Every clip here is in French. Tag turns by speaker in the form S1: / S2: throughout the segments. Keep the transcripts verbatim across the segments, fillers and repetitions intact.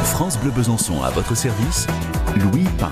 S1: France Bleu Besançon à votre service, Louis Pain.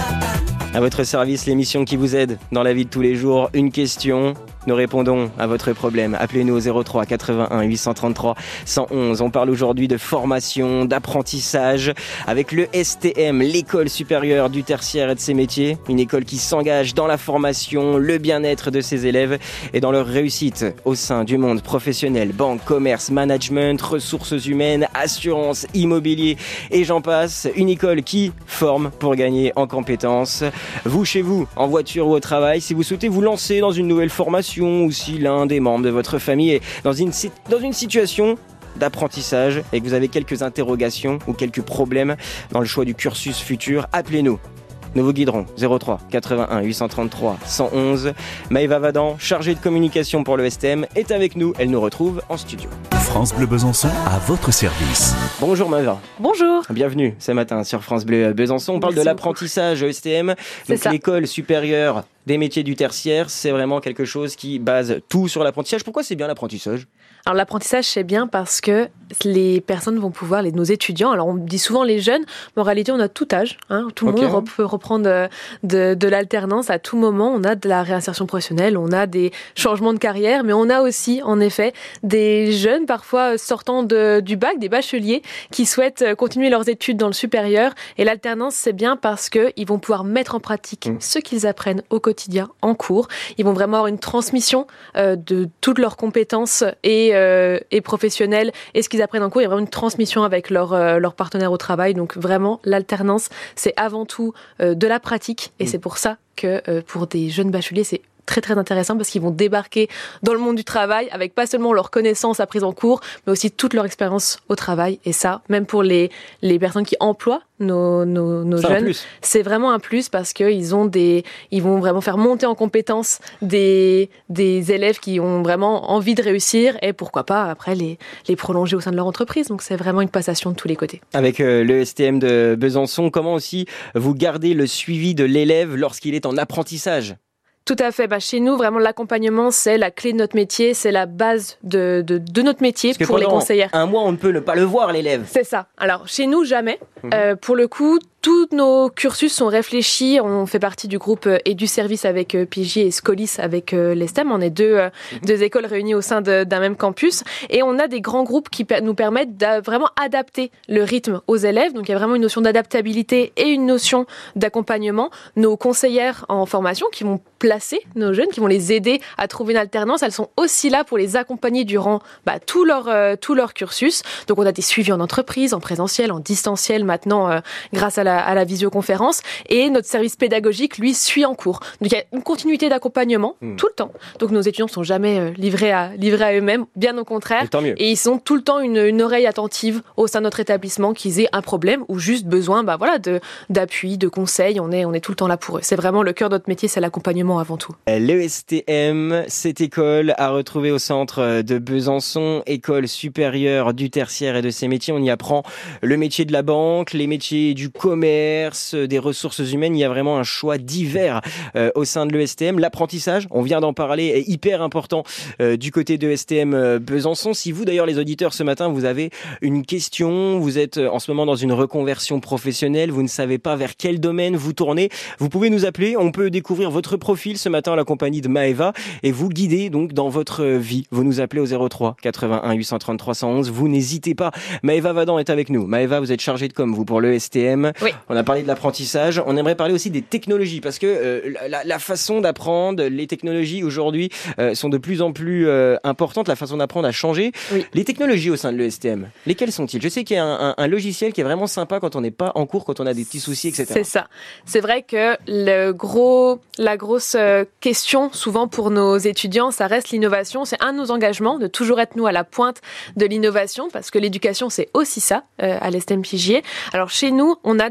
S2: À votre service, l'émission qui vous aide dans la vie de tous les jours. Une question, nous répondons à votre problème. Appelez-nous au zéro trois quatre-vingt-un huit cent trente-trois cent onze. On parle aujourd'hui de formation, d'apprentissage avec le S T M, l'École supérieure du tertiaire et de ses métiers. Une école qui s'engage dans la formation, le bien-être de ses élèves et dans leur réussite au sein du monde professionnel. Banque, commerce, management, ressources humaines, assurance, immobilier et j'en passe. Une école qui forme pour gagner en compétences. Vous, chez vous, en voiture ou au travail, si vous souhaitez vous lancer dans une nouvelle formation ou si l'un des membres de votre famille est dans une, dans une situation d'apprentissage et que vous avez quelques interrogations ou quelques problèmes dans le choix du cursus futur, appelez-nous. Nous vous guiderons. zéro trois quatre-vingt-un huit cent trente-trois cent onze. Maëva Vadan, chargée de communication pour le S T M, est avec nous. Elle nous retrouve en studio.
S1: France Bleu Besançon à votre service.
S2: Bonjour Maëva.
S3: Bonjour.
S2: Bienvenue ce matin sur France Bleu Besançon. On parle
S3: Merci
S2: de l'apprentissage S T M.
S3: C'est
S2: Donc
S3: ça.
S2: l'école supérieure des métiers du tertiaire, c'est vraiment quelque chose qui base tout sur l'apprentissage. Pourquoi c'est bien l'apprentissage ?
S3: Alors l'apprentissage, c'est bien parce que les personnes vont pouvoir, les, nos étudiants, alors on dit souvent les jeunes, mais en réalité on a tout âge, hein, tout le
S2: Okay.
S3: monde peut reprendre de, de, de l'alternance à tout moment, on a de la réinsertion professionnelle, on a des changements de carrière, mais on a aussi en effet des jeunes parfois sortant de, du bac, des bacheliers qui souhaitent continuer leurs études dans le supérieur, et l'alternance c'est bien parce qu'ils vont pouvoir mettre en pratique mmh. ce qu'ils apprennent au quotidien, en cours, ils vont vraiment avoir une transmission euh, de toutes leurs compétences et Euh, et professionnels et ce qu'ils apprennent en cours, il y a vraiment une transmission avec leurs euh, leur partenaires au travail. Donc vraiment, l'alternance, c'est avant tout euh, de la pratique et mmh. c'est pour ça que euh, pour des jeunes bacheliers, c'est très très intéressant parce qu'ils vont débarquer dans le monde du travail avec pas seulement leurs connaissances apprises en cours, mais aussi toute leur expérience au travail. Et ça, même pour les, les personnes qui emploient nos, nos, nos jeunes, c'est vraiment un plus parce qu'ils ont des, ils vont vraiment faire monter en compétences des, des élèves qui ont vraiment envie de réussir et pourquoi pas après les, les prolonger au sein de leur entreprise. Donc c'est vraiment une passation de tous les côtés.
S2: Avec euh, le S T M de Besançon, comment aussi vous gardez le suivi de l'élève lorsqu'il est en apprentissage ?
S3: Tout à fait. Bah, chez nous, vraiment, l'accompagnement, c'est la clé de notre métier, c'est la base de, de, de notre métier pour les conseillères.
S2: Un mois, on ne peut ne pas le voir, l'élève.
S3: C'est ça. Alors, chez nous, jamais. Mmh. Euh, pour le coup, tous nos cursus sont réfléchis. On fait partie du groupe EduService avec P J et Scolis avec l'E S T E M. On est deux, mmh. deux écoles réunies au sein de, d'un même campus. Et on a des grands groupes qui per- nous permettent de vraiment adapter le rythme aux élèves. Donc, il y a vraiment une notion d'adaptabilité et une notion d'accompagnement. Nos conseillères en formation qui vont placer nos jeunes, qui vont les aider à trouver une alternance, elles sont aussi là pour les accompagner durant bah, tout, leur, euh, tout leur cursus. Donc, on a des suivis en entreprise, en présentiel, en distanciel maintenant euh, grâce à la à la visioconférence et notre service pédagogique lui suit en cours. Donc il y a une continuité d'accompagnement mmh. tout le temps. Donc nos étudiants ne sont jamais euh, livrés à livrés à eux-mêmes, bien au contraire.
S2: Et,
S3: et ils ont tout le temps une, une oreille attentive au sein de notre établissement, qu'ils aient un problème ou juste besoin bah voilà de d'appui, de conseils. On est on est tout le temps là pour eux. C'est vraiment le cœur de notre métier, c'est l'accompagnement avant tout.
S2: Le S T M, cette école à retrouver au centre de Besançon, école supérieure du tertiaire et de ses métiers. On y apprend le métier de la banque, les métiers du commerce, des ressources humaines, il y a vraiment un choix divers euh, au sein de l'E S T M. L'apprentissage, on vient d'en parler, est hyper important euh, du côté de S T M euh, Besançon. Si vous d'ailleurs les auditeurs ce matin, vous avez une question, vous êtes en ce moment dans une reconversion professionnelle, vous ne savez pas vers quel domaine vous tournez, vous pouvez nous appeler, on peut découvrir votre profil ce matin à la compagnie de Maëva et vous guider donc dans votre vie. Vous nous appelez au zéro trois quatre-vingt-un huit cent trente-trois cent onze, vous n'hésitez pas. Maëva Vadan est avec nous. Maëva, vous êtes chargée de com, vous, pour l'E S T M.
S3: Oui.
S2: On a parlé de l'apprentissage, on aimerait parler aussi des technologies parce que euh, la, la façon d'apprendre, les technologies aujourd'hui euh, sont de plus en plus euh, importantes, la façon d'apprendre a changé.
S3: Oui.
S2: Les technologies au sein de l'E S T M, lesquelles sont-ils ? Je sais qu'il y a un, un, un logiciel qui est vraiment sympa quand on n'est pas en cours, quand on a des petits soucis, et cetera.
S3: C'est ça. C'est vrai que le gros, la grosse question souvent pour nos étudiants, ça reste l'innovation. C'est un de nos engagements de toujours être nous à la pointe de l'innovation parce que l'éducation c'est aussi ça euh, à l'E S T M P J. Alors chez nous, on a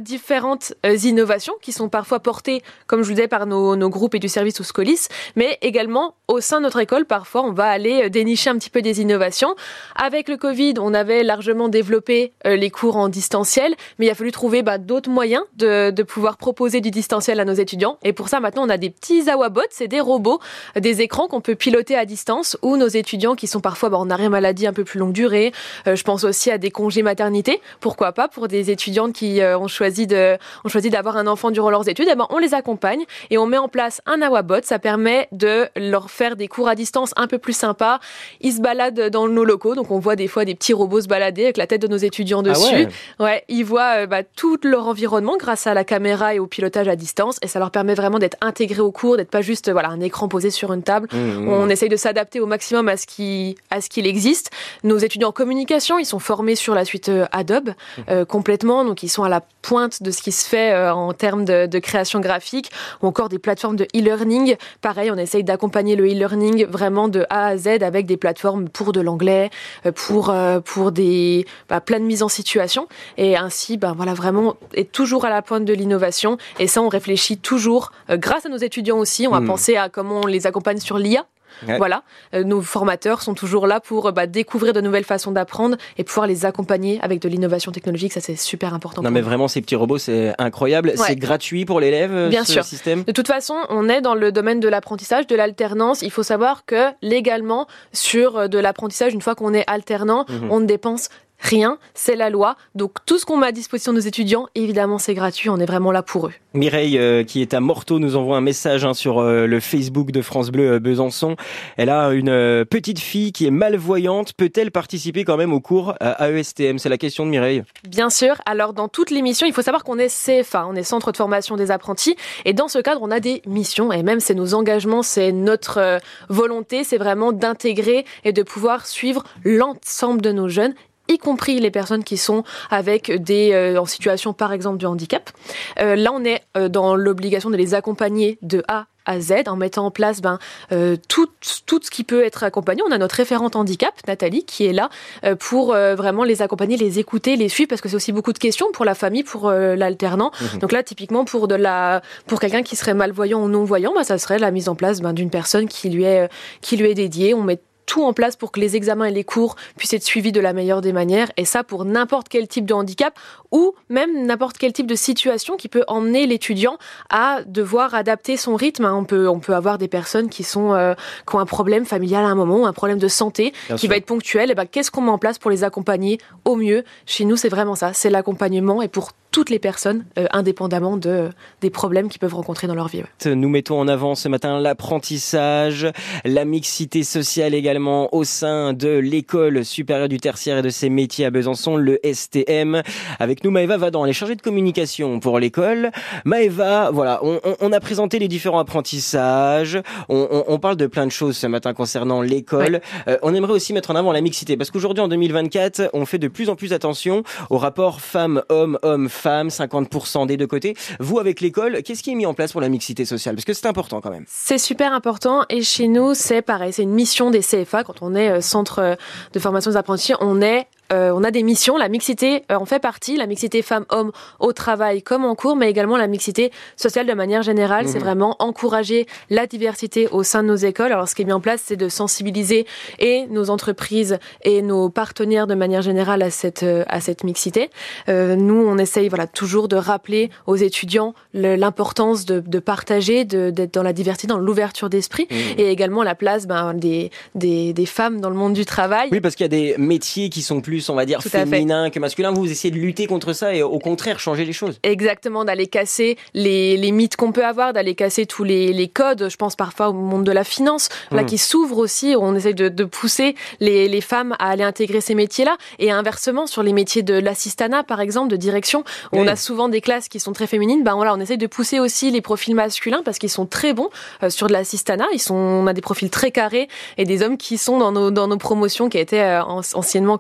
S3: différentes euh, innovations qui sont parfois portées, comme je vous disais, par nos, nos groupes et du service ou Scolis, mais également au sein de notre école, parfois on va aller dénicher un petit peu des innovations. Avec le Covid, on avait largement développé euh, les cours en distanciel, mais il a fallu trouver bah, d'autres moyens de, de pouvoir proposer du distanciel à nos étudiants. Et pour ça, maintenant, on a des petits Awabots, c'est des robots, des écrans qu'on peut piloter à distance, où nos étudiants qui sont parfois bah, en arrêt maladie un peu plus longue durée, euh, je pense aussi à des congés maternité, pourquoi pas pour des étudiantes qui euh, ont choisi de, ont choisi d'avoir un enfant durant leurs études, eh ben, on les accompagne et on met en place un Awabot. Ça permet de leur faire des cours à distance un peu plus sympas. Ils se baladent dans nos locaux, donc on voit des fois des petits robots se balader avec la tête de nos étudiants dessus. Ah ouais. Ouais, ils voient euh, bah, tout leur environnement grâce à la caméra et au pilotage à distance, et ça leur permet vraiment d'être intégrés au cours, d'être pas juste euh, voilà un écran posé sur une table. Mmh, on mmh. essaye de s'adapter au maximum à ce qui à ce qu'il existe. Nos étudiants en communication, ils sont formés sur la suite euh, Adobe euh, complètement, donc ils sont à la pointe de ce qui se fait euh, en termes de, de création graphique, ou encore des plateformes de e-learning. Pareil, on essaye d'accompagner le e-learning vraiment de A à Z avec des plateformes pour de l'anglais, pour euh, pour des bah, plein de mises en situation, et ainsi bah, voilà vraiment être toujours à la pointe de l'innovation. Et ça, on réfléchit toujours euh, grâce à nos étudiants aussi. On va mmh. penser à comment on les accompagne sur l'I A. Ouais. Voilà, euh, nos formateurs sont toujours là pour bah, découvrir de nouvelles façons d'apprendre et pouvoir les accompagner avec de l'innovation technologique. Ça, c'est super important.
S2: Non, mais nous. Vraiment, ces petits robots, c'est incroyable. Ouais. C'est gratuit pour l'élève, Bien ce sûr. Système.
S3: De toute façon, on est dans le domaine de l'apprentissage, de l'alternance. Il faut savoir que légalement, sur de l'apprentissage, une fois qu'on est alternant, mmh. on ne dépense rien, c'est la loi. Donc tout ce qu'on met à disposition de nos étudiants, évidemment, c'est gratuit. On est vraiment là pour eux.
S2: Mireille, euh, qui est à Morteau, nous envoie un message hein, sur euh, le Facebook de France Bleu euh, Besançon. Elle a une euh, petite fille qui est malvoyante. Peut-elle participer quand même au cours euh, A E S T M? C'est la question de Mireille.
S3: Bien sûr. Alors dans toutes les missions, il faut savoir qu'on est C F A, on est Centre de formation des apprentis. Et dans ce cadre, on a des missions. Et même c'est nos engagements, c'est notre euh, volonté, c'est vraiment d'intégrer et de pouvoir suivre l'ensemble de nos jeunes, y compris les personnes qui sont avec des euh, en situation par exemple de handicap. Euh, là, on est euh, dans l'obligation de les accompagner de A à Z en mettant en place ben euh, tout tout ce qui peut être accompagné. On a notre référente handicap Nathalie qui est là euh, pour euh, vraiment les accompagner, les écouter, les suivre, parce que c'est aussi beaucoup de questions pour la famille, pour euh, l'alternant. Mmh. Donc là, typiquement pour de la pour quelqu'un qui serait malvoyant ou non voyant, ben, ça serait la mise en place ben, d'une personne qui lui est qui lui est dédiée. On met tout en place pour que les examens et les cours puissent être suivis de la meilleure des manières, et ça pour n'importe quel type de handicap ou même n'importe quel type de situation qui peut emmener l'étudiant à devoir adapter son rythme. On peut, on peut avoir des personnes qui, sont, euh, qui ont un problème familial à un moment, ou un problème de santé Bien qui sûr. va être ponctuel. Et ben, qu'est-ce qu'on met en place pour les accompagner au mieux? Chez nous, c'est vraiment ça, c'est l'accompagnement, et pour toutes les personnes, euh, indépendamment de, des problèmes qu'ils peuvent rencontrer dans leur vie. Ouais.
S2: Nous mettons en avant ce matin l'apprentissage, la mixité sociale également au sein de l'école supérieure du tertiaire et de ses métiers à Besançon, le S T M. Avec nous, Maëva Vadan, elle est chargée de communication pour l'école. Maëva, voilà, on, on, on a présenté les différents apprentissages, on, on, on parle de plein de choses ce matin concernant l'école. Ouais. Euh, on aimerait aussi mettre en avant la mixité, parce qu'aujourd'hui, en deux mille vingt-quatre, on fait de plus en plus attention au rapport femmes-hommes, hommes-femmes, cinquante pour cent des deux côtés. Vous, avec l'école, qu'est-ce qui est mis en place pour la mixité sociale? Parce que c'est important quand même.
S3: C'est super important, et chez nous, c'est pareil, c'est une mission des C F A. Quand on est euh, centre de formation des apprentis, on est Euh, on a des missions, la mixité euh, en fait partie, la mixité femmes-hommes au travail comme en cours, mais également la mixité sociale de manière générale. Mmh. C'est vraiment encourager la diversité au sein de nos écoles. Alors ce qui est mis en place, c'est de sensibiliser et nos entreprises et nos partenaires de manière générale à cette, euh, à cette mixité. Euh, nous, on essaye voilà, toujours de rappeler aux étudiants le, l'importance de, de partager, de, d'être dans la diversité, dans l'ouverture d'esprit, mmh. et également la place ben, des, des, des femmes dans le monde du travail.
S2: Oui, parce qu'il y a des métiers qui sont plus, on va dire, féminin que masculin. Vous, vous essayez de lutter contre ça et au contraire changer les choses.
S3: Exactement, d'aller casser les, les mythes qu'on peut avoir, d'aller casser tous les, les codes. Je pense parfois au monde de la finance, mmh. là, qui s'ouvre aussi. On essaie de, de pousser les, les femmes à aller intégrer ces métiers-là. Et inversement, sur les métiers de l'assistanat, par exemple, de direction, où oui. on a souvent des classes qui sont très féminines. Ben voilà, on essaie de pousser aussi les profils masculins parce qu'ils sont très bons euh, sur de l'assistanat. Ils sont, on a des profils très carrés et des hommes qui sont dans nos, dans nos promotions, qui étaient euh, anciennement quand même très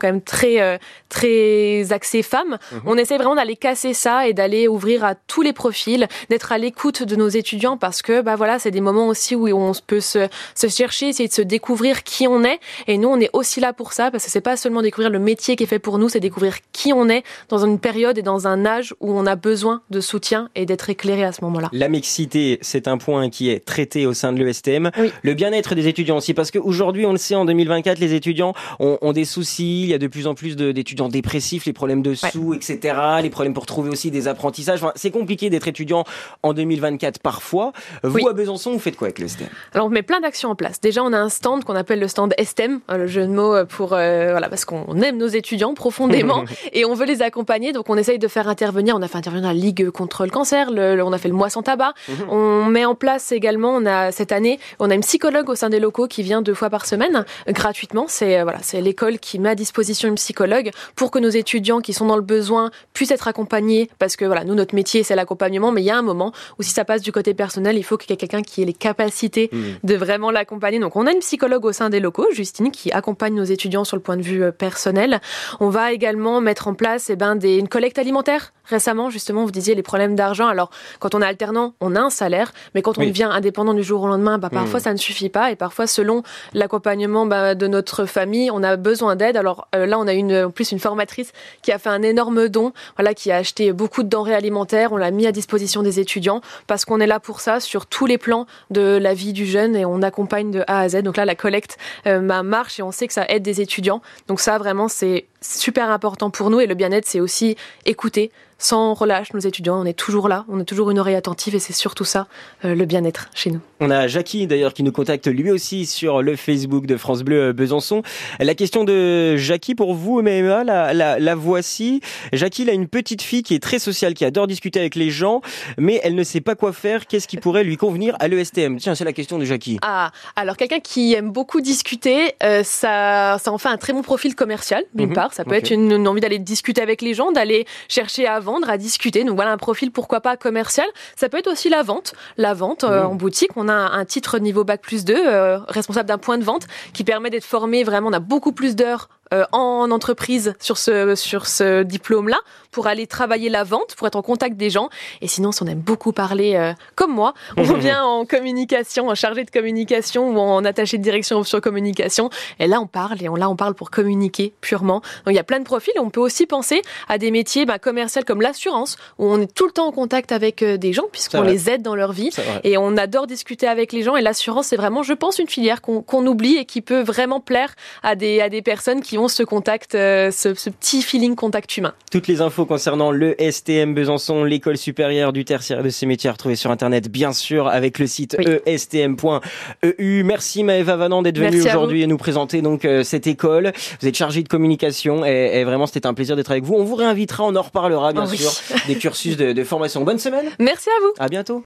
S3: très euh, très axé femmes. Mmh. On essaie vraiment d'aller casser ça et d'aller ouvrir à tous les profils, d'être à l'écoute de nos étudiants parce que bah voilà, c'est des moments aussi où on peut se se chercher, essayer de se découvrir qui on est. Et nous, on est aussi là pour ça parce que c'est pas seulement découvrir le métier qui est fait pour nous, c'est découvrir qui on est dans une période et dans un âge où on a besoin de soutien et d'être éclairé à ce moment-là.
S2: La mixité, c'est un point qui est traité au sein de l'E S T M.
S3: Oui.
S2: Le bien-être des étudiants aussi, parce qu'aujourd'hui, on le sait, en deux mille vingt-quatre, les étudiants ont, ont des soucis. Il y a de plus en plus de, d'étudiants dépressifs, les problèmes de sous, ouais. et cetera. Les problèmes pour trouver aussi des apprentissages. Enfin, c'est compliqué d'être étudiant en deux mille vingt-quatre parfois. Vous, oui. à Besançon, vous faites quoi avec l'E S T M ?
S3: Alors, on met plein d'actions en place. Déjà, on a un stand qu'on appelle le stand S T E M, le jeu de mots pour, euh, voilà, parce qu'on aime nos étudiants profondément et on veut les accompagner. Donc, on essaye de faire intervenir. On a fait intervenir la Ligue contre le cancer. Le, le, on a fait le mois sans tabac. Mmh. On met en place également, on a cette année, on a une psychologue au sein des locaux qui vient deux fois par semaine, euh, gratuitement. C'est euh, voilà, c'est l'école qui met à disposition une psychologue pour que nos étudiants qui sont dans le besoin puissent être accompagnés. Parce que voilà, nous, notre métier, c'est l'accompagnement, mais il y a un moment où si ça passe du côté personnel, il faut qu'il y ait quelqu'un qui ait les capacités mmh. de vraiment l'accompagner. Donc, on a une psychologue au sein des locaux, Justine, qui accompagne nos étudiants sur le point de vue euh, personnel. On va également mettre en place eh ben, des, une collecte alimentaire. Récemment, justement, vous disiez les problèmes d'argent. Alors, quand on est alternant, on a un salaire, mais quand on oui. devient indépendant du jour au lendemain, bah, parfois mmh. ça ne suffit pas. Et parfois, selon l'accompagnement bah, de notre famille, on a besoin d'aide. Alors euh, là, on a une, en plus une formatrice qui a fait un énorme don, voilà, qui a acheté beaucoup de denrées alimentaires. On l'a mis à disposition des étudiants parce qu'on est là pour ça sur tous les plans de la vie du jeune et on accompagne de A à Z. Donc là, la collecte euh, marche et on sait que ça aide des étudiants. Donc ça, vraiment, c'est super important pour nous. Et le bien-être, c'est aussi écouter sans relâche nos étudiants. On est toujours là, on est toujours une oreille attentive et c'est surtout ça, euh, le bien-être chez nous.
S2: On a Jackie d'ailleurs qui nous contacte lui aussi sur le Facebook de France Bleu Besançon. La question de Jackie pour vous, M M A, la, la, la voici. Jackie, elle a une petite fille qui est très sociale, qui adore discuter avec les gens, mais elle ne sait pas quoi faire. Qu'est-ce qui pourrait lui convenir à l'E S T M ? Tiens, c'est la question de Jackie.
S3: Ah, alors quelqu'un qui aime beaucoup discuter, euh, ça, ça en fait un très bon profil commercial, d'une mmh, part. Ça peut okay. être une, une envie d'aller discuter avec les gens, d'aller chercher à vendre, à discuter. Donc voilà un profil, pourquoi pas commercial. Ça peut être aussi la vente. La vente euh, mmh. en boutique. On a un titre niveau bac plus deux, euh, responsable d'un point de vente, qui permet d'être formé vraiment. On a beaucoup plus d'heures euh, en entreprise sur ce sur ce diplôme-là pour aller travailler la vente, pour être en contact des gens. Et sinon, si on aime beaucoup parler, euh, comme moi, on vient en communication, en chargé de communication ou en attaché de direction option communication. Et là, on parle et on, là, on parle pour communiquer purement. Donc, il y a plein de profils. On peut aussi penser à des métiers bah, commerciaux comme l'assurance, où on est tout le temps en contact avec euh, des gens puisqu'on les aide dans leur vie. Et on adore discuter avec les gens. Et l'assurance, c'est vraiment, je pense, une filière qu'on, qu'on oublie et qui peut vraiment plaire à des, à des personnes qui ont ce contact, euh, ce, ce petit feeling contact humain.
S2: Toutes les infos concernant le S T M Besançon, l'école supérieure du tertiaire de ces métiers, à retrouver sur internet, bien sûr, avec le site oui. e s t m point e u. Merci Maëva Vanand d'être venue aujourd'hui et nous présenter donc euh, cette école. Vous êtes chargée de communication et, et vraiment c'était un plaisir d'être avec vous. On vous réinvitera, on en reparlera bien oh, sûr oui. des cursus de, de formation. Bonne semaine.
S3: Merci à vous.
S2: À bientôt.